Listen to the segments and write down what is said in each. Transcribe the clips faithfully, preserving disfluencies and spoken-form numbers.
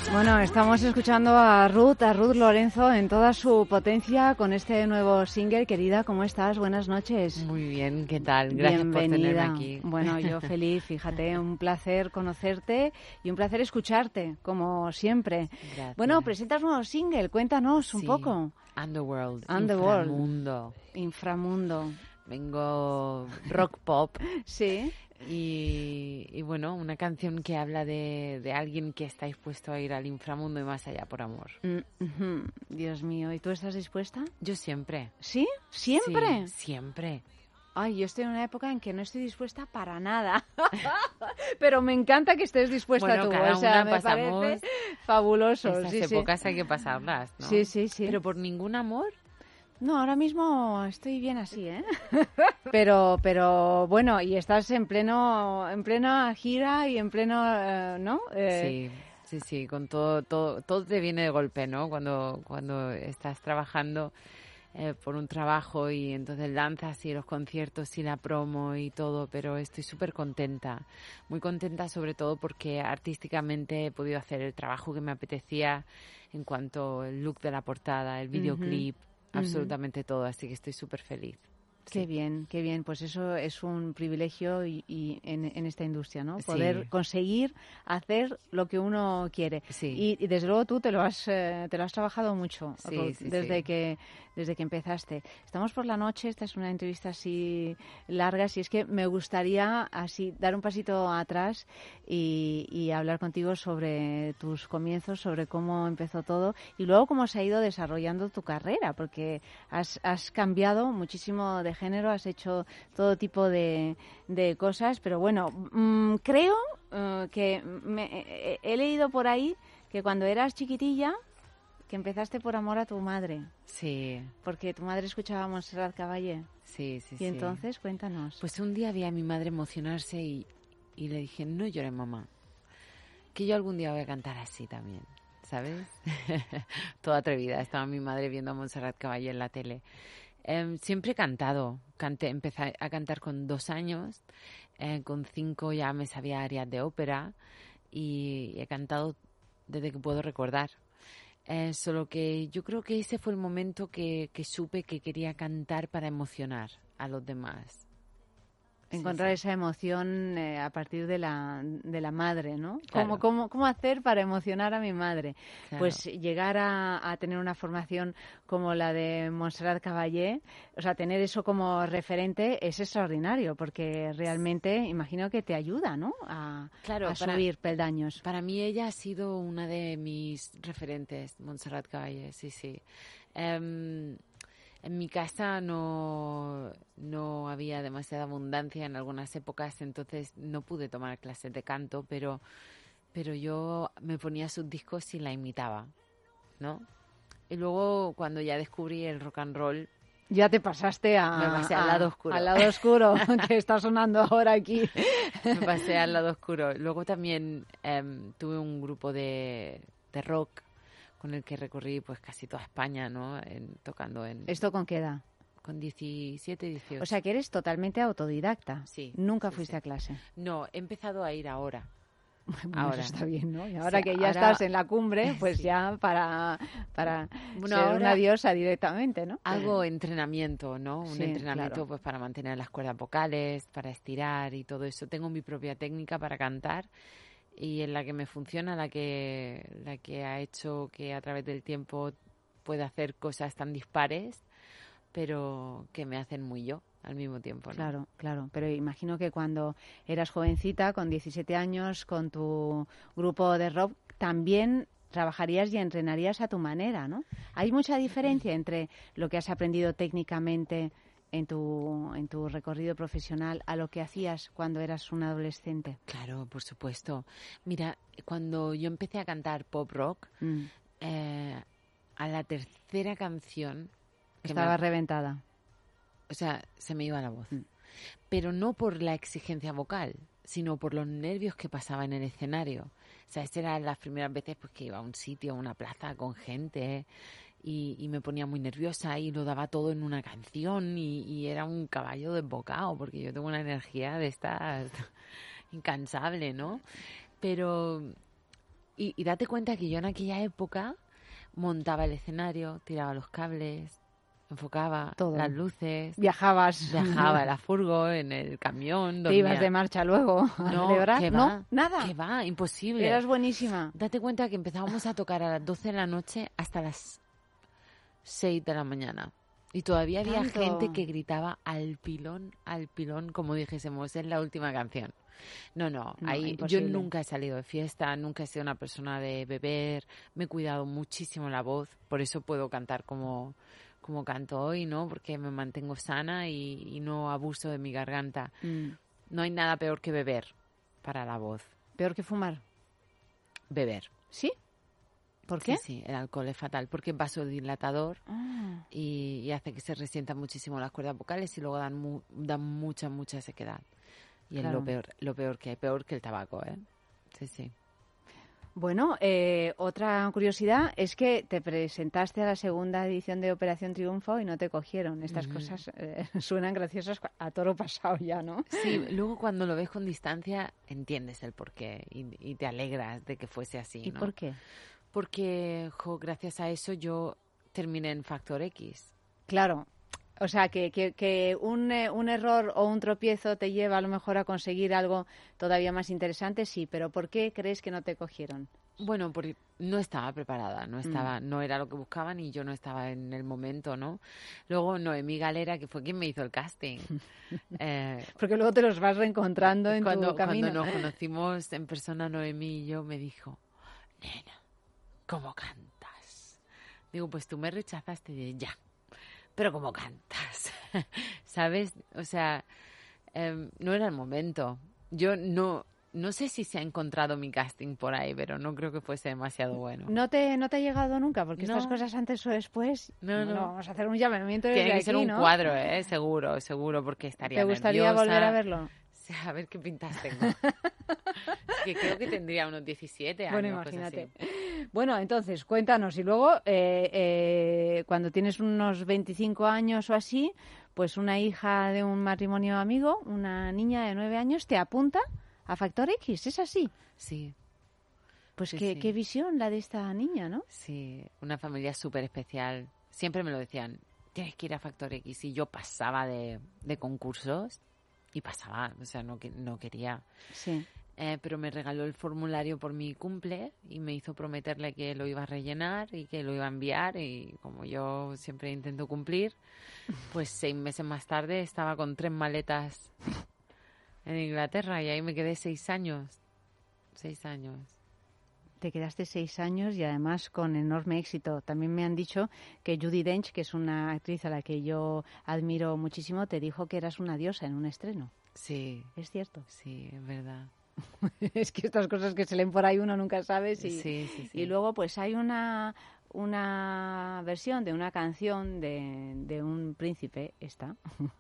Bueno, estamos escuchando a Ruth, a Ruth Lorenzo en toda su potencia con este nuevo single. Querida, ¿cómo estás? Buenas noches. Muy bien, ¿qué tal? Gracias Bienvenida. por tenerme aquí. Bueno, yo feliz, fíjate, un placer conocerte y un placer escucharte, como siempre. Gracias. Bueno, presentas un nuevo single, cuéntanos un sí. poco. Underworld, Underworld. Inframundo. Inframundo. Vengo rock pop. Sí. Y, y bueno, una canción que habla de, de alguien que está dispuesto a ir al inframundo y más allá por amor. Mm-hmm. Dios mío, ¿y tú estás dispuesta? Yo siempre. ¿Sí? ¿Siempre? Sí, siempre. Ay, yo estoy en una época en que no estoy dispuesta para nada. Pero me encanta que estés dispuesta bueno, tú. Cada o sea, una me pasamos parece fabuloso. Estas sí, épocas sí. hay que pasarlas, ¿no? Sí, sí, sí. Pero por ningún amor. No, ahora mismo estoy bien así, ¿eh? pero, pero bueno, y estás en pleno, en plena gira y en pleno, eh, ¿no? Eh... Sí, sí, sí. Con todo, todo, todo te viene de golpe, ¿no? Cuando, cuando estás trabajando eh, por un trabajo y entonces lanzas y los conciertos y la promo y todo, pero estoy súper contenta, muy contenta sobre todo porque artísticamente he podido hacer el trabajo que me apetecía en cuanto al look de la portada, el videoclip. Uh-huh. Absolutamente uh-huh. todo, así que estoy súper feliz. Qué sí. bien, qué bien. Pues eso es un privilegio y, y en, en esta industria, ¿no? Poder sí. conseguir hacer lo que uno quiere. Sí. Y, y desde luego tú te lo has, eh, te lo has trabajado mucho sí, Ruth, sí, desde sí. que desde que empezaste. Estamos por la noche, esta es una entrevista así larga, así es que me gustaría así dar un pasito atrás y, y hablar contigo sobre tus comienzos, sobre cómo empezó todo y luego cómo se ha ido desarrollando tu carrera, porque has, has cambiado muchísimo de género, has hecho todo tipo de, de cosas, pero bueno, mmm, creo uh, que me, eh, he leído por ahí que cuando eras chiquitilla que empezaste por amor a tu madre. Sí. Porque tu madre escuchaba a Montserrat Caballé. Sí, sí, y sí. Y entonces, cuéntanos. Pues un día vi a mi madre emocionarse y, y le dije, no llores, mamá, que yo algún día voy a cantar así también, ¿sabes? Toda atrevida. Estaba mi madre viendo a Montserrat Caballé en la tele. Eh, siempre he cantado. Canté, empecé a cantar con dos años. Eh, con cinco ya me sabía arias de ópera y he cantado desde que puedo recordar. Eh, solo que yo creo que ese fue el momento que, que supe que quería cantar para emocionar a los demás. Encontrar sí, sí. esa emoción eh, a partir de la, de la madre, ¿no? Claro. ¿Cómo, cómo, ¿Cómo hacer para emocionar a mi madre? Claro. Pues llegar a, a tener una formación como la de Montserrat Caballé, o sea, tener eso como referente es extraordinario, porque realmente imagino que te ayuda, ¿no? A, claro, a para, subir peldaños. Para mí ella ha sido una de mis referentes, Montserrat Caballé, sí, sí. Um, En mi casa no, no había demasiada abundancia en algunas épocas, entonces no pude tomar clases de canto, pero, pero yo me ponía sus discos y la imitaba, ¿no? Y luego cuando ya descubrí el rock and roll... Ya te pasaste a, me pasé a, al lado oscuro. Al lado oscuro, que está sonando ahora aquí. Me pasé al lado oscuro. Luego también eh, tuve un grupo de, de rock con el que recorrí pues casi toda España, ¿no? En, tocando en... ¿Esto con qué edad? Con diecisiete, dieciocho. O sea, que eres totalmente autodidacta. Sí. Nunca sí, fuiste sí. a clase. No, he empezado a ir ahora. Bueno, ahora eso está bien, ¿no? Y ahora sí, que ya ahora... estás en la cumbre, pues sí. ya para, para bueno, ser ahora una diosa directamente, ¿no? Hago entrenamiento, ¿no? Un sí, entrenamiento claro. pues para mantener las cuerdas vocales, para estirar y todo eso. Tengo mi propia técnica para cantar y en la que me funciona, la que, la que ha hecho que a través del tiempo pueda hacer cosas tan dispares, pero que me hacen muy yo al mismo tiempo, ¿no? Claro, claro. Pero imagino que cuando eras jovencita, con diecisiete años, con tu grupo de rock, también trabajarías y entrenarías a tu manera, ¿no? Hay mucha diferencia entre lo que has aprendido técnicamente en tu en tu recorrido profesional a lo que hacías cuando eras un adolescente. Claro, por supuesto. Mira, cuando yo empecé a cantar pop rock, mm. eh, a la tercera canción... Estaba me... reventada. O sea, se me iba la voz. Mm. Pero no por la exigencia vocal, sino por los nervios que pasaba en el escenario. O sea, esas eran las primeras veces pues, que iba a un sitio, a una plaza con gente... Y, y me ponía muy nerviosa y lo daba todo en una canción y, y era un caballo desbocado porque yo tengo una energía de estas incansable, ¿no? Pero Y, y date cuenta que yo en aquella época montaba el escenario, tiraba los cables, enfocaba todo. Las luces. Viajabas. Viajaba en la furgo, en el camión. Te ibas de marcha luego a no, celebrar. ¿qué No, va? nada. ¿Qué va? Imposible. Eras buenísima. Date cuenta que empezábamos a tocar a las doce de la noche hasta las seis de la mañana. Y todavía había ¿Tanto? gente que gritaba al pilón, al pilón, como dijésemos, es la última canción. No, no, No, ahí imposible. yo nunca he salido de fiesta, nunca he sido una persona de beber, me he cuidado muchísimo la voz, por eso puedo cantar como, como canto hoy, ¿no? Porque me mantengo sana y, y no abuso de mi garganta. Mm. No hay nada peor que beber para la voz. Peor que fumar. Beber. ¿Sí? ¿Por qué? Sí, sí, el alcohol es fatal porque es vasodilatador Ah. y, y hace que se resientan muchísimo las cuerdas vocales y luego dan, mu, dan mucha, mucha sequedad. Y Claro. es lo peor, lo peor que hay, peor que el tabaco, ¿eh? Sí, sí. Bueno, eh, otra curiosidad es que te presentaste a la segunda edición de Operación Triunfo y no te cogieron. Estas Ujú. cosas eh, suenan graciosas a toro pasado ya, ¿no? Sí, luego cuando lo ves con distancia entiendes el porqué y, y te alegras de que fuese así, ¿Y ¿no? por qué? Porque, jo, gracias a eso yo terminé en Factor X. Claro. O sea, que, que, que un, eh, un error o un tropiezo te lleva a lo mejor a conseguir algo todavía más interesante, sí, pero ¿por qué crees que no te cogieron? Bueno, porque no estaba preparada, no estaba, mm. no era lo que buscaban y yo no estaba en el momento, ¿no? Luego Noemí Galera, que fue quien me hizo el casting. eh, porque luego te los vas reencontrando en cuando, tu camino. Cuando nos conocimos en persona, Noemí y yo, me dijo, nena, ¿cómo cantas? Digo, pues tú me rechazaste de ya. Pero ¿cómo cantas? ¿Sabes? O sea, eh, no era el momento. Yo no no sé si se ha encontrado mi casting por ahí, pero no creo que fuese demasiado bueno. ¿No te, no te ha llegado nunca? Porque no. estas cosas antes o después... No, no. Bueno, vamos a hacer un llamamiento desde Tiene que aquí, ser un ¿no? cuadro, ¿eh? Seguro, seguro, porque estaría ¿Te gustaría nerviosa. volver a verlo? A ver qué pintas tengo. Es que creo que tendría unos diecisiete años. Bueno, imagínate. Bueno, entonces, cuéntanos. Y luego, eh, eh, cuando tienes unos veinticinco años o así, pues una hija de un matrimonio amigo, una niña de nueve años, te apunta a Factor X. ¿Es así? Sí. Pues sí, qué, sí. qué visión la de esta niña, ¿no? Sí, una familia súper especial. Siempre me lo decían, tienes que ir a Factor X. Y yo pasaba de, de concursos y pasaba, o sea, no, no quería. Sí. Eh, pero me regaló el formulario por mi cumple y me hizo prometerle que lo iba a rellenar y que lo iba a enviar y como yo siempre intento cumplir, pues seis meses más tarde estaba con tres maletas en Inglaterra y ahí me quedé seis años. Seis años. Te quedaste seis años y además con enorme éxito. También me han dicho que Judi Dench, que es una actriz a la que yo admiro muchísimo, te dijo que eras una diosa en un estreno. Sí. ¿Es cierto? Sí, es verdad. Es que estas cosas que se leen por ahí uno nunca sabe. Si... Sí, sí, sí. Y luego pues hay una, una versión de una canción de, de un príncipe, esta.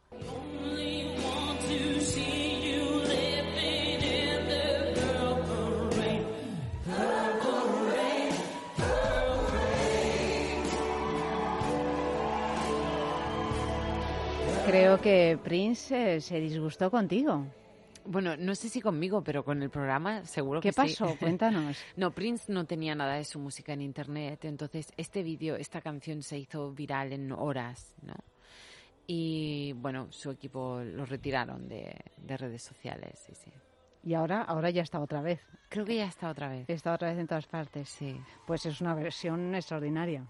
Creo que Prince eh, se disgustó contigo. Bueno, no sé si conmigo, pero con el programa seguro que sí. ¿Qué pasó? Sí. Cuéntanos. No, Prince no tenía nada de su música en internet, entonces este vídeo, esta canción se hizo viral en horas, ¿no? Y bueno, su equipo lo retiraron de, de redes sociales, sí, sí. Y ahora, ahora ya está otra vez. Creo que ya está otra vez. Está otra vez en todas partes. Sí. Pues es una versión extraordinaria.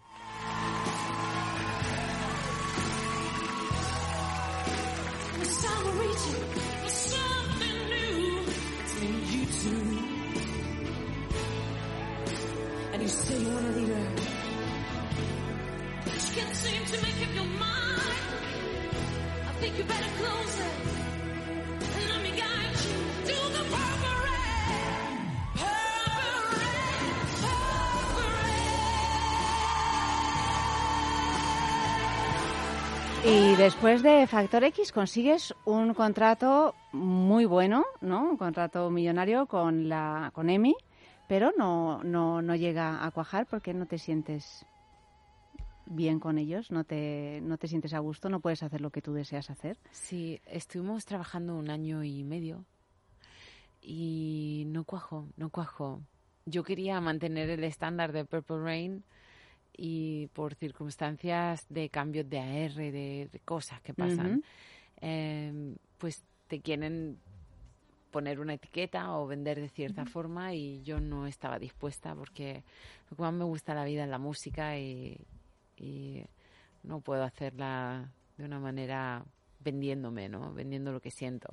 And you say you want to leave her, but you can't seem to make up your mind. I think you better close it and let me guide you to the purple rain, purple rain, purple rain. Y después de Factor X consigues un contrato muy bueno, ¿no? Un contrato millonario con la con EMI. Pero no, no, no llega a cuajar porque no te sientes bien con ellos, no te, no te sientes a gusto, no puedes hacer lo que tú deseas hacer. Sí, estuvimos trabajando un año y medio y no cuajo, no cuajo. yo quería mantener el estándar de Purple Rain y por circunstancias de cambios de A R, de, de cosas que pasan, Ujú. eh, pues te quieren poner una etiqueta o vender de cierta forma y yo no estaba dispuesta porque lo que más me gusta en la vida es la música y, y no puedo hacerla de una manera vendiéndome, ¿no? Vendiendo lo que siento.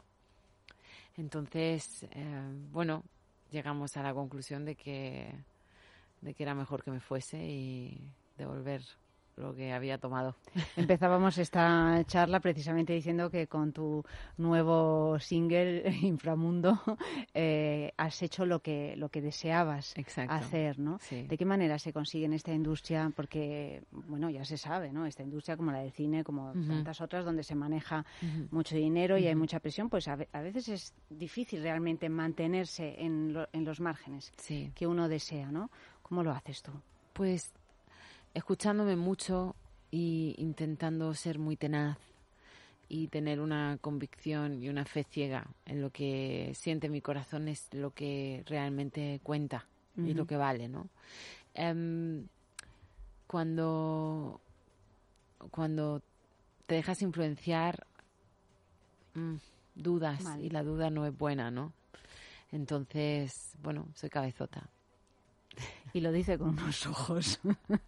Entonces, eh, bueno, llegamos a la conclusión de que, de que era mejor que me fuese y devolver lo que había tomado. Empezábamos esta charla precisamente diciendo que con tu nuevo single, Inframundo, eh, has hecho lo que lo que deseabas Exacto. hacer, ¿no? Sí. ¿De qué manera se consigue en esta industria? Porque, bueno, ya se sabe, ¿no? Esta industria, como la del cine, como Ujú. tantas otras, donde se maneja Ujú. mucho dinero y hay Ujú. mucha presión, pues a, ve- a veces es difícil realmente mantenerse en, lo- en los márgenes Sí. que uno desea, ¿no? ¿Cómo lo haces tú? Pues escuchándome mucho y intentando ser muy tenaz y tener una convicción y una fe ciega en lo que siente mi corazón es lo que realmente cuenta y lo Ujú. que vale, ¿no? Em, cuando, cuando te dejas influenciar, mm, dudas Mal. y la duda no es buena, ¿no? Entonces, bueno, soy cabezota. Y lo dice con unos ojos.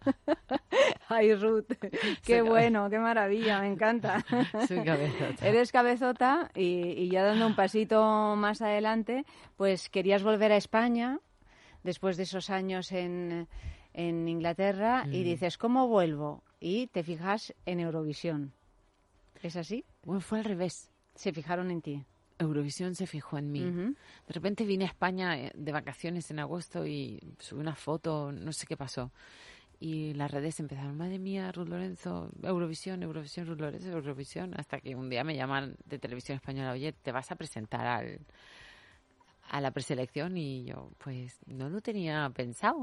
Ay, Ruth, qué Soy bueno, qué maravilla, me encanta. Soy cabezota. Eres cabezota y, y ya dando un pasito más adelante, pues querías volver a España después de esos años en, en Inglaterra y Mm. dices, ¿cómo vuelvo? Y te fijas en Eurovisión. ¿Es así? Bueno, fue al revés. Se fijaron en ti. Eurovisión se fijó en mí. Ujú. De repente vine a España eh, de vacaciones en agosto y subí una foto, no sé qué pasó. Y las redes empezaron, madre mía, Ruth Lorenzo, Eurovisión, Eurovisión, Ruth Lorenzo, Eurovisión. Hasta que un día me llaman de Televisión Española, oye, ¿te vas a presentar al, a la preselección? Y yo, pues, no lo tenía pensado.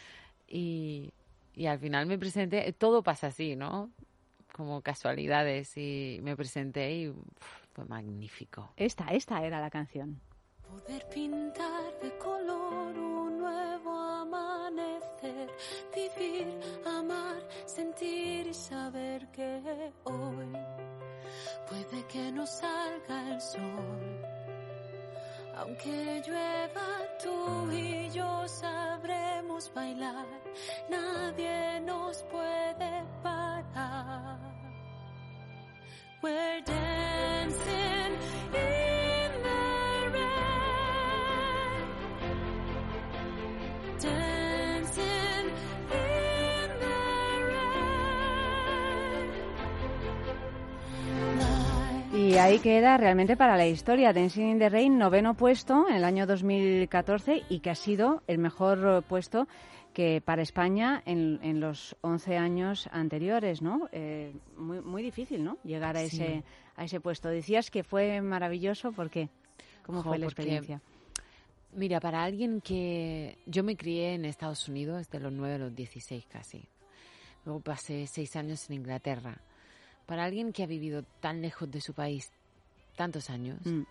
Y, y al final me presenté, todo pasa así, ¿no? Como casualidades. Y me presenté y uf, fue magnífico. Esta, esta era la canción. Poder pintar de color un nuevo amanecer, vivir, amar, sentir y saber que hoy puede que no salga el sol. Aunque llueva, tú y yo sabremos bailar, nadie nos puede parar. We're dancing in the rain, dancing in the rain. Like Y ahí queda realmente para la historia Dancing in the Rain, noveno puesto en el año dos mil catorce y que ha sido el mejor eh, puesto que para España en, en los once años anteriores, ¿no? Eh, muy, muy difícil, ¿no? Llegar a Sí. ese a ese puesto. Decías que fue maravilloso, ¿por qué? ¿Cómo Jo, fue la porque- experiencia? Mira, para alguien que... Yo me crié en Estados Unidos de los nueve a los dieciséis casi. Luego pasé seis años en Inglaterra. Para alguien que ha vivido tan lejos de su país tantos años, Mm.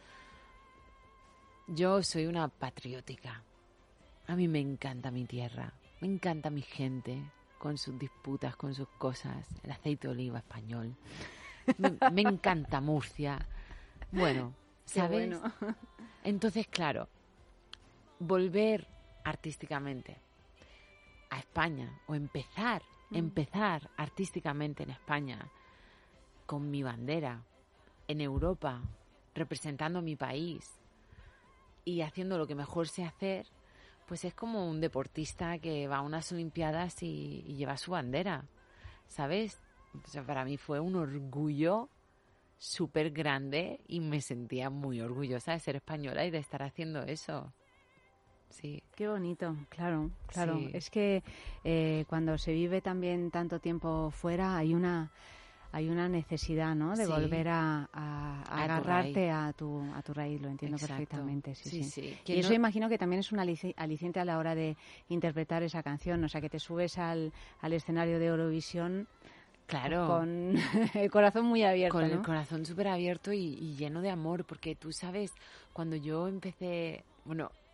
yo soy una patriótica. A mí me encanta mi tierra, me encanta mi gente, con sus disputas, con sus cosas, el aceite de oliva español. Me, me encanta Murcia. Bueno, Qué ¿sabes? bueno. Entonces, claro, volver artísticamente a España o empezar, Mm. empezar artísticamente en España con mi bandera, en Europa, representando mi país y haciendo lo que mejor sé hacer, pues es como un deportista que va a unas Olimpiadas y, y lleva su bandera, ¿sabes? O sea, para mí fue un orgullo súper grande y me sentía muy orgullosa de ser española y de estar haciendo eso. Sí. Qué bonito, claro, claro. Sí. Es que eh, cuando se vive también tanto tiempo fuera hay una hay una necesidad, ¿no? De Sí. volver a, a- a A tu agarrarte a tu a tu raíz. Lo entiendo Exacto. perfectamente. Sí, sí. Sí, sí. Y Que eso no- imagino que también es un alici- aliciente a la hora de interpretar esa canción. O sea, que te subes al, al escenario de Eurovisión Claro. con el corazón muy abierto, Con ¿no? el corazón súper abierto y, y lleno de amor, porque tú sabes, cuando yo empecé, bueno,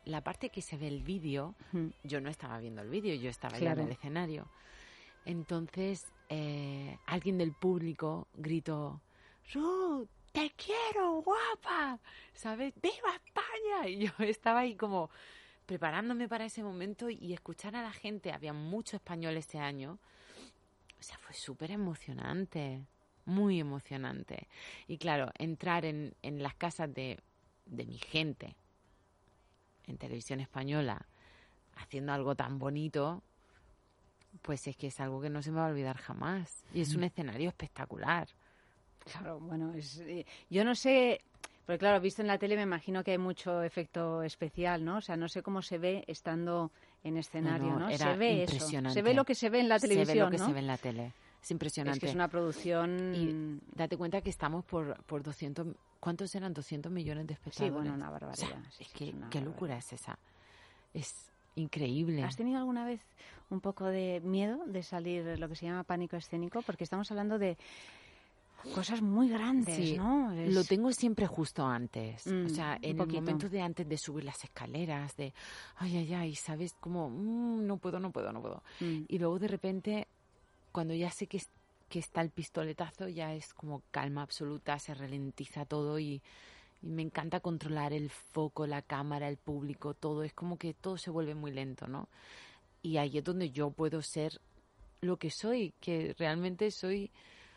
la parte que se ve el vídeo, Mm. yo no estaba viendo el vídeo, yo estaba Claro. ya en el escenario. Entonces, eh, alguien del público gritó, Ruth, te quiero, guapa, ¿sabes? ¡Viva España! Y yo estaba ahí como preparándome para ese momento y escuchar a la gente, había mucho español ese año, o sea, fue súper emocionante, muy emocionante. Y claro, entrar en, en las casas de, de mi gente, en televisión española, haciendo algo tan bonito, pues es que es algo que no se me va a olvidar jamás. Y es un escenario espectacular. Claro, bueno, es, eh, yo no sé, porque claro, visto en la tele me imagino que hay mucho efecto especial, ¿no? O sea, no sé cómo se ve estando en escenario, No, ¿no? no, era Se ve eso, impresionante. se ve lo que se ve en la televisión, Se ve lo que ¿no? se ve en la tele. Es impresionante. Es que es una producción... Y date cuenta que estamos por, por doscientos... ¿Cuántos eran? doscientos millones de espectadores. Sí, bueno, una barbaridad. O sea, Sí, es sí, que, es una ¿qué barbaridad. locura es esa? Es increíble. ¿Has tenido alguna vez un poco de miedo de salir lo que se llama pánico escénico? Porque estamos hablando de cosas muy grandes, Sí, ¿no? Es- lo tengo siempre justo antes. Mm, o sea, un en el poquito. momento de antes de subir las escaleras, de ay, ay, ay, ¿sabes? Como, mm, no puedo, no puedo, no puedo. Mm. Y luego de repente, cuando ya sé que, es- que está el pistoletazo, ya es como calma absoluta, se ralentiza todo y, y me encanta controlar el foco, la cámara, el público, todo. Es como que todo se vuelve muy lento, ¿no? Y ahí es donde yo puedo ser lo que soy, que realmente soy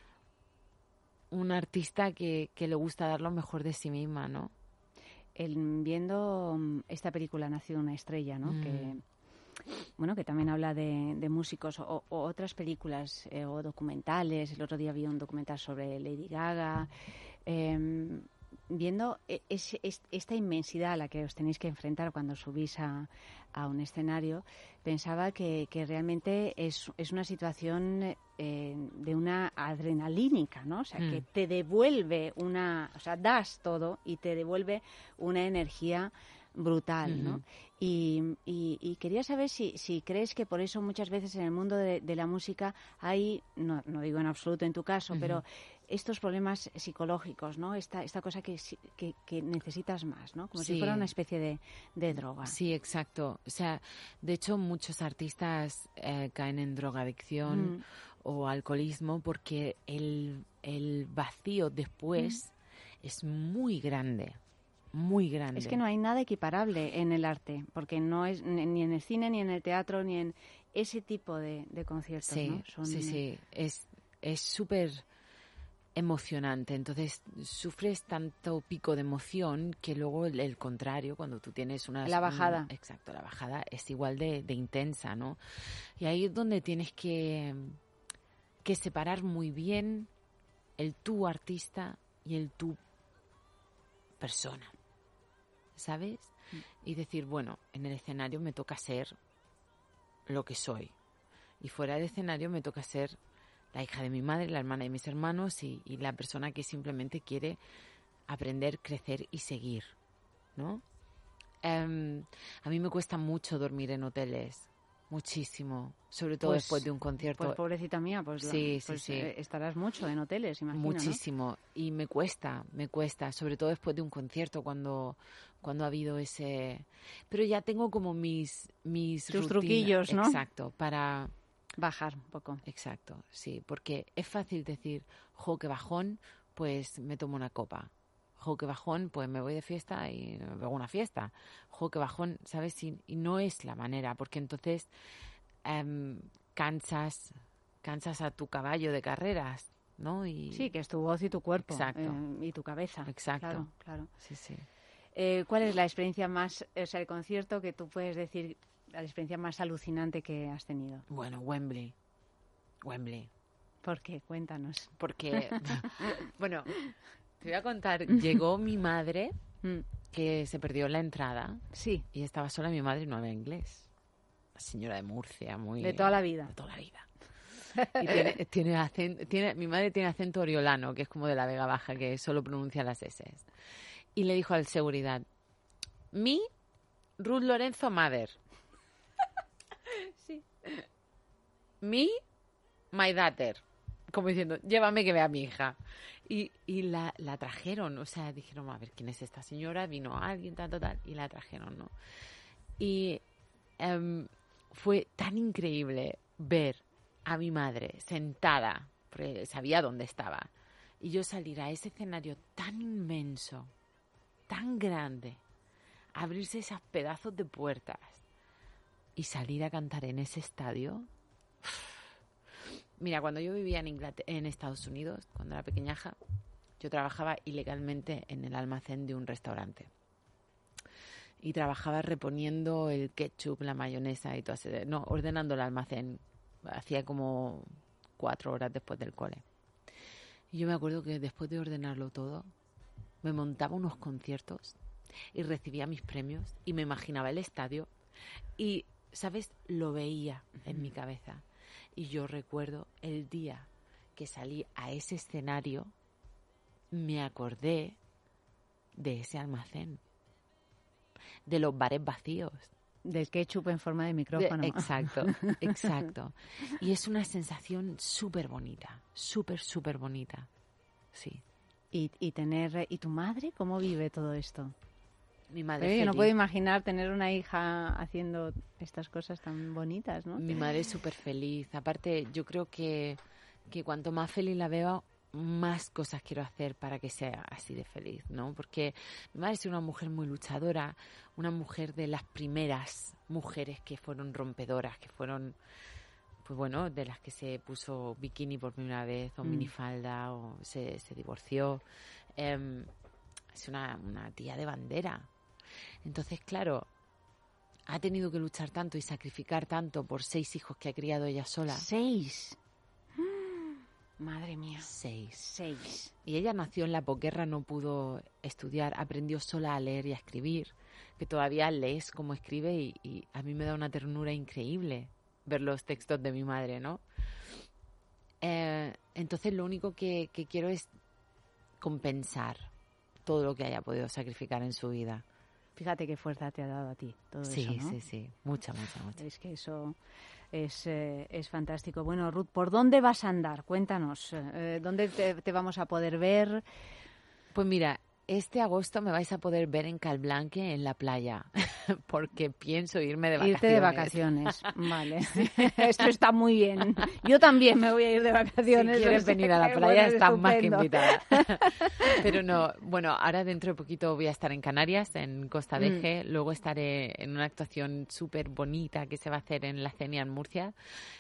un artista que, que le gusta dar lo mejor de sí misma, ¿no? El- viendo mm, esta película Nació una estrella, ¿no? Mm. Que bueno, que también habla de, de músicos o, o otras películas eh, o documentales. El otro día vi un documental sobre Lady Gaga. Eh, viendo e- es- es- esta inmensidad a la que os tenéis que enfrentar cuando subís a, a un escenario, pensaba que, que realmente es, es una situación eh, de una adrenalínica, ¿no? O sea, Mm. que te devuelve una... O sea, das todo y te devuelve una energía brutal, ¿no? Ujú. Y, y- y quería saber si, si crees que por eso muchas veces en el mundo de, de la música hay, no, no digo en absoluto en tu caso, Ujú. pero estos problemas psicológicos, ¿no? Esta, esta cosa que, si- que, que necesitas más, ¿no? Como si Sí. fuera una especie de, de droga. Sí, exacto. O sea, de hecho, muchos artistas eh, caen en drogadicción Mm. o alcoholismo porque el, el vacío después es muy grande, muy grande. Es que no hay nada equiparable en el arte, porque no es ni ni en el cine, ni en el teatro, ni en ese tipo de, de conciertos, Sí, ¿no? Son- sí, sí. Es es súper emocionante. Entonces, sufres tanto pico de emoción que luego el, el contrario, cuando tú tienes una... La bajada. un- exacto, la bajada es igual de, de intensa, ¿no? Y ahí es donde tienes que, que separar muy bien el tú artista y el tú persona, ¿sabes? Y decir, bueno, en el escenario me toca ser lo que soy. Y fuera del escenario me toca ser la hija de mi madre, la hermana de mis hermanos y, y la persona que simplemente quiere aprender, crecer y seguir, ¿no? Em, a mí me cuesta mucho dormir en hoteles, muchísimo, sobre todo Pues- después de un concierto. Pues pobrecita mía, pues, la- Sí, sí, pues, sí. eh, estarás mucho en hoteles, imagino, ¿no? Muchísimo. Y me cuesta, me cuesta, sobre todo después de un concierto, cuando, cuando ha habido ese... Pero ya tengo como mis... mis Tus rutina- truquillos, ¿no? Exacto, para... Bajar un poco. Exacto, sí, porque es fácil decir, jo, qué bajón, pues me tomo una copa. Jo, qué bajón, pues me voy de fiesta y me pego una fiesta. Jo, qué bajón, ¿sabes? Y, y no es la manera, porque entonces em, cansas, cansas a tu caballo de carreras, ¿no? Y, Sí, que es tu voz y tu cuerpo. Exacto. eh, y tu cabeza. Exacto. Claro, claro. Sí, sí. Eh, ¿Cuál es la experiencia más, o sea, el concierto que tú puedes decir, la experiencia más alucinante que has tenido? Bueno, Wembley. Wembley. ¿Por qué? Cuéntanos. Porque, bueno, te voy a contar, llegó mi madre, Mm, que se perdió la entrada, sí, y estaba sola mi madre y no habla inglés. Una señora de Murcia, muy... de toda la vida. De toda la vida. Y tiene, tiene acento, tiene, mi madre tiene acento oriolano, que es como de la Vega Baja, que solo pronuncia las S. Y le dijo al seguridad, mi Ruth Lorenzo Mother. Sí. Mi my daughter. Como diciendo, llévame que vea a mi hija. Y, y la, la trajeron, o sea, dijeron, a ver, ¿quién es esta señora? Vino alguien, tal, tal, tal, y la trajeron, ¿no? Y um, fue tan increíble ver a mi madre sentada, porque sabía dónde estaba, y yo salir a ese escenario tan inmenso, tan grande, abrirse esos pedazos de puertas y salir a cantar en ese estadio. Mira, cuando yo vivía en Inglaterra, en Estados Unidos, cuando era pequeñaja, yo trabajaba ilegalmente en el almacén de un restaurante. Y trabajaba reponiendo el ketchup, la mayonesa y todo eso. No, ordenando el almacén. Hacía como cuatro horas después del cole. Y yo me acuerdo que después de ordenarlo todo, me montaba unos conciertos y recibía mis premios y me imaginaba el estadio y, ¿sabes? Lo veía en mi cabeza. Y yo recuerdo el día que salí a ese escenario, me acordé de ese almacén, de los bares vacíos. Del ketchup en forma de micrófono. De, exacto, exacto. Y es una sensación súper bonita, súper, súper bonita. Sí. Y, y tener... ¿Y tu madre cómo vive todo esto? Mi madre Pero yo no feliz. puedo imaginar tener una hija haciendo estas cosas tan bonitas, ¿no? Mi madre es súper feliz. Aparte, yo creo que, que cuanto más feliz la veo, más cosas quiero hacer para que sea así de feliz, ¿no? Porque mi madre es una mujer muy luchadora, una mujer de las primeras mujeres que fueron rompedoras, que fueron, pues bueno, de las que se puso bikini por primera vez, o mm. minifalda, o se, se divorció. Eh, es una, una tía de bandera. Entonces, claro, ha tenido que luchar tanto y sacrificar tanto por seis hijos que ha criado ella sola. ¿Seis? Madre mía. Seis. Seis. Y ella nació en la posguerra, no pudo estudiar, aprendió sola a leer y a escribir, que todavía lees como escribe y, y a mí me da una ternura increíble ver los textos de mi madre, ¿no? Eh, entonces lo único que, que quiero es compensar todo lo que haya podido sacrificar en su vida. Fíjate qué fuerza te ha dado a ti todo sí, eso, ¿no? Sí, sí, sí. Mucha, mucha, mucha. Es que eso es, eh, es fantástico. Bueno, Ruth, ¿por dónde vas a andar? Cuéntanos. Eh, ¿Dónde te, te vamos a poder ver? Pues mira, este agosto me vais a poder ver en Calblanque, en la playa, porque pienso irme de vacaciones. Irte de vacaciones, vale. Esto está muy bien. Yo también me voy a ir de vacaciones. Si quieres venir a la playa, bueno, estás más que invitada. Pero no, bueno, ahora dentro de poquito voy a estar en Canarias, en Costa de Eje. Mm. Luego estaré en una actuación súper bonita que se va a hacer en la Cenia, en Murcia.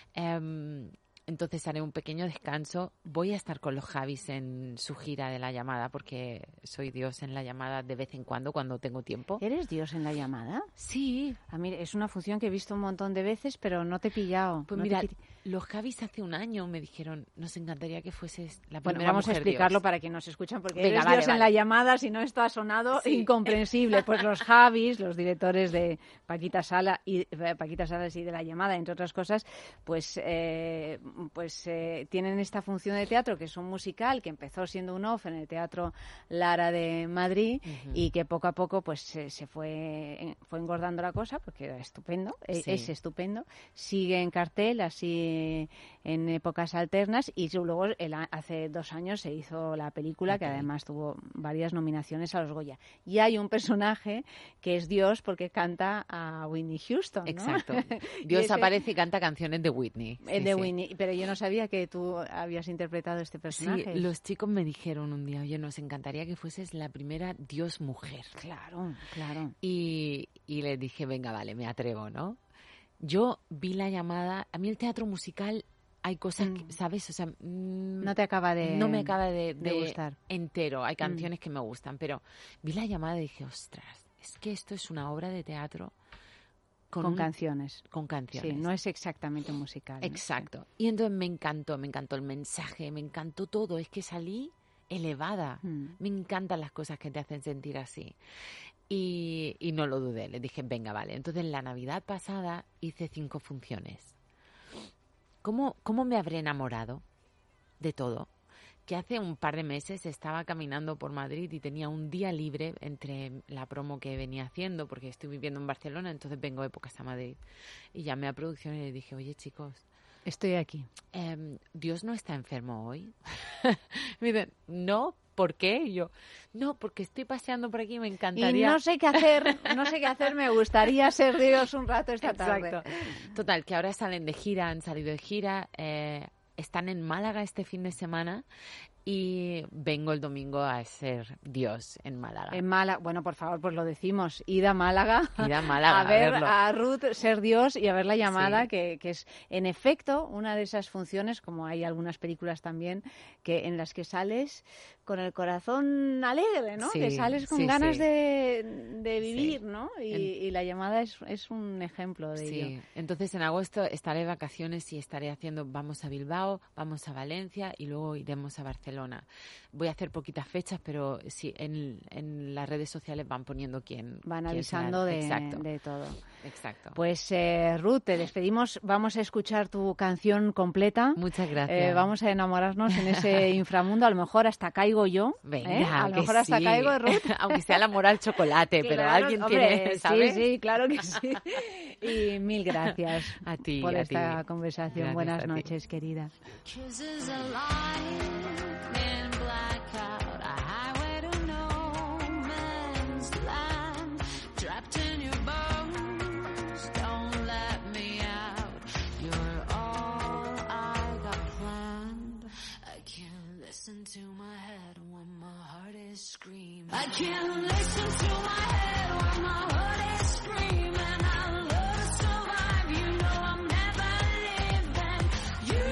Um, Entonces haré un pequeño descanso. Voy a estar con los Javis en su gira de La Llamada, porque soy Dios en La Llamada de vez en cuando, cuando tengo tiempo. ¿Eres Dios en La Llamada? Sí. A mí es una función que he visto un montón de veces, pero no te he pillado. Pues no mira, te... los Javis hace un año me dijeron, nos encantaría que fueses la primera Bueno, vamos mujer a explicarlo Dios. Para quien nos escuchan, porque Venga, eres vale, Dios vale. en La Llamada, si no esto ha sonado sí. incomprensible. Pues los Javis, los directores de Paquita Sala y eh, Paquita Salas y de La Llamada, entre otras cosas, pues eh, pues eh, tienen esta función de teatro que es un musical que empezó siendo un off en el Teatro Lara de Madrid uh-huh. y que poco a poco pues se, se fue fue engordando la cosa porque era estupendo, sí. es estupendo, sigue en cartel así en épocas alternas y luego el, hace dos años se hizo la película okay. que además tuvo varias nominaciones a los Goya y hay un personaje que es Dios porque canta a Whitney Houston, ¿no? Exacto. Dios ese, aparece y canta canciones de Whitney. Sí, de sí. Whitney, pero yo no sabía que tú habías interpretado este personaje. Sí, los chicos me dijeron un día, oye, nos encantaría que fueses la primera Dios mujer. Claro, claro. Y, y les dije, venga, vale, me atrevo, ¿no? Yo vi La Llamada, a mí el teatro musical hay cosas, que, ¿sabes? O sea, mmm, no te acaba de No me acaba de, de, de gustar. Entero, hay canciones mm. que me gustan, pero vi La Llamada y dije, ostras, es que esto es una obra de teatro Con, con un, canciones. Con canciones. Sí, no es exactamente un musical. Exacto. ¿no? Y entonces me encantó, me encantó el mensaje, me encantó todo. Es que salí elevada. Mm. Me encantan las cosas que te hacen sentir así. Y, y no lo dudé, le dije, venga, vale. Entonces la Navidad pasada hice cinco funciones. ¿Cómo, cómo me habré enamorado de todo? Que hace un par de meses estaba caminando por Madrid y tenía un día libre entre la promo que venía haciendo, porque estoy viviendo en Barcelona, entonces vengo épocas a Madrid. Y llamé a producción y le dije, oye, chicos, estoy aquí. Eh, ¿Dios no está enfermo hoy? Me dicen, no, ¿por qué? Y yo, no, porque estoy paseando por aquí, me encantaría. Y no sé qué hacer, no sé qué hacer, me gustaría ser Dios un rato esta tarde. Exacto. Total, que ahora salen de gira, han salido de gira, eh, están en Málaga este fin de semana y vengo el domingo a ser Dios en Málaga. En Málaga, bueno, por favor, pues lo decimos, id a Málaga, Id a Málaga, a ver a verlo. a Ruth ser Dios y a ver la llamada, Sí. que, que es en efecto una de esas funciones, como hay algunas películas también, que en las que sales con el corazón alegre, ¿no? Sí, que sales con sí, ganas sí. de, de vivir, Sí. ¿no? Y, En- y la llamada es, es un ejemplo de ello. Sí, entonces en agosto estaré de vacaciones y estaré haciendo, vamos a Bilbao, vamos a Valencia y luego iremos a Barcelona. Voy a hacer poquitas fechas, pero sí, en, en las redes sociales van poniendo quién. Van quién será. avisando de, Exacto, de todo. exacto. Pues eh, Ruth, te despedimos. Vamos a escuchar tu canción completa. Muchas gracias. Eh, vamos a enamorarnos en ese inframundo. A lo mejor hasta caigo yo. Venga, ¿eh? A lo que mejor hasta sí. caigo, Ruth. Aunque sea el amor al chocolate, pero Claro, alguien hombre, tiene, ¿sabes? Sí, sí, claro que sí. Y mil gracias A ti, por a esta ti. conversación. Gracias Buenas a ti. noches, querida. Kisses a lightning blackout, a highway to no man's land. Trapped in your bones, don't let me out. You're all I got planned. I can't listen to my head when my heart is screaming. I can't listen to my head when my heart is screaming. I love to survive, you know I'm never leaving you.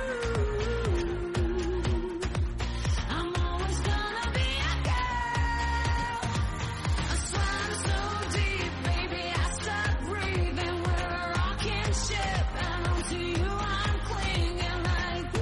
I'm always gonna be a girl. I swam so deep, baby, I stopped breathing. We're a rocking ship, and onto you I'm clinging like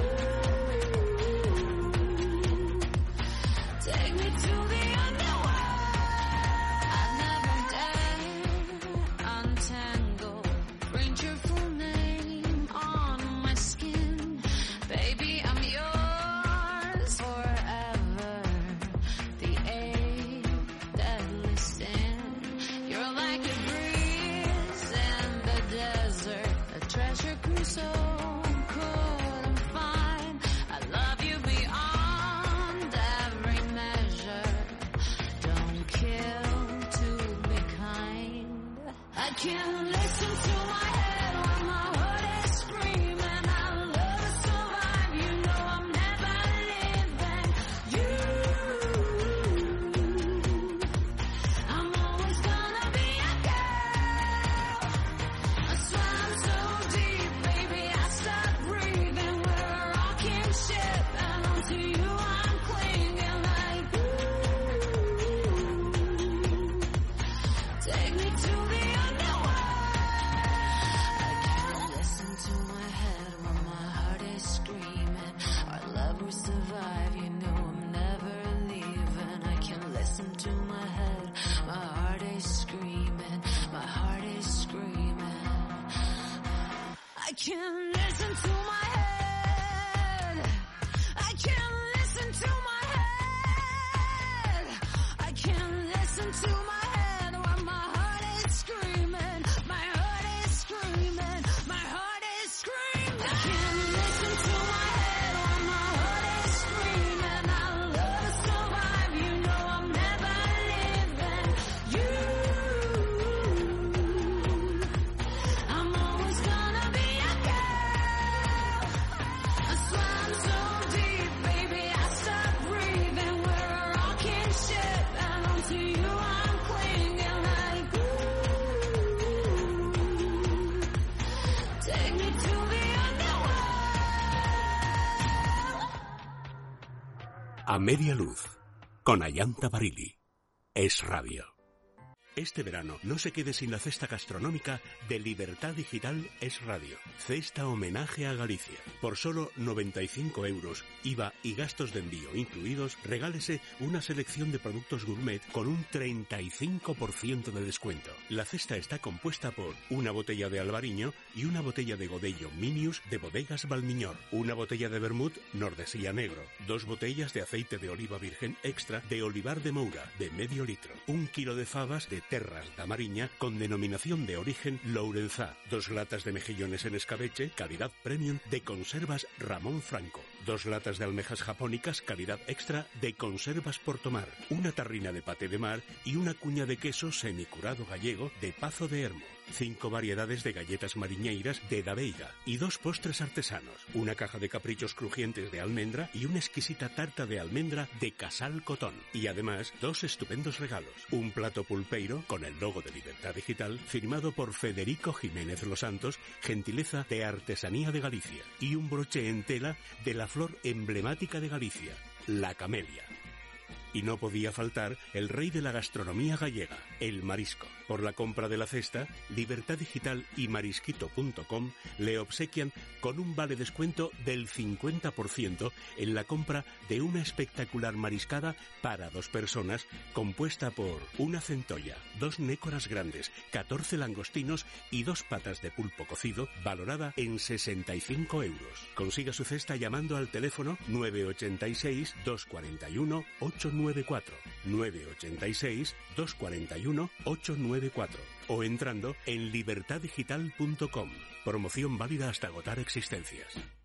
ooh. Take me to the underworld. I've never dared untangle. Print your full name on my skin. Baby, I'm yours forever. The eighth deadly sin. You're like a breeze in the desert. A treasure Crusoe couldn't find. I love you beyond every measure. Don't kill to be kind. I can't listen to my head when my heart is screaming. I love to survive, you know I'm never leaving you. I'm always gonna be a girl. I swam so deep, baby, I stopped breathing. We're a rocking ship, and onto you I'm clinging like ooh. Take me to the underworld. I can't listen to my head when my heart is screaming. Our love will survive, you know I'm never leaving. I can't listen to my head, my heart is screaming. My heart is screaming. I can't listen to my head. I can't listen to my head. I can't listen to my head when my heart is screaming. My heart is screaming. My heart is screaming. I can't listen to my head when my heart is screaming. I love to survive. You know I'm never leaving you. I'm always gonna be a girl. I swam so deep, baby, I stopped breathing. We're a rocking ship, and onto you I'm clinging like ooh. Take me to the underworld. A media luz, con Ayanta Barili. Es Radio. Este verano no se quede sin la cesta gastronómica de Libertad Digital Es Radio. Cesta homenaje a Galicia. Por solo noventa y cinco euros, I V A y gastos de envío incluidos, regálese una selección de productos gourmet con un treinta y cinco por ciento de descuento. La cesta está compuesta por una botella de Albariño y una botella de Godello Minius de Bodegas Valmiñor, una botella de vermut Nordesía Negro, dos botellas de aceite de oliva virgen extra de Olivar de Moura de medio litro, un kilo de fabas de Terras da Mariña con denominación de origen Lourenzá. Dos latas de mejillones en escabeche, calidad premium de Conservas Ramón Franco. Dos latas de almejas japónicas, calidad extra de Conservas Portomar. Una tarrina de paté de mar y una cuña de queso semicurado gallego de Pazo de Hermo. Cinco variedades de galletas mariñeiras de Da Veiga y dos postres artesanos. Una caja de caprichos crujientes de almendra y una exquisita tarta de almendra de Casal Cotón. Y además, dos estupendos regalos. Un plato pulpeiro con el logo de Libertad Digital firmado por Federico Jiménez Los Santos, gentileza de Artesanía de Galicia. Y un broche en tela de la flor emblemática de Galicia, la camelia. Y no podía faltar el rey de la gastronomía gallega, el marisco. Por la compra de la cesta, Libertad Digital y marisquito punto com le obsequian con un vale descuento del cincuenta por ciento en la compra de una espectacular mariscada para dos personas, compuesta por una centolla, dos nécoras grandes, catorce langostinos y dos patas de pulpo cocido, valorada en sesenta y cinco euros. Consiga su cesta llamando al teléfono nueve ocho seis, dos cuatro uno, ocho nueve cuatro, nueve ocho seis, dos cuatro uno, ocho nueve cuatro o entrando en libertad digital punto com. Promoción válida hasta agotar existencias.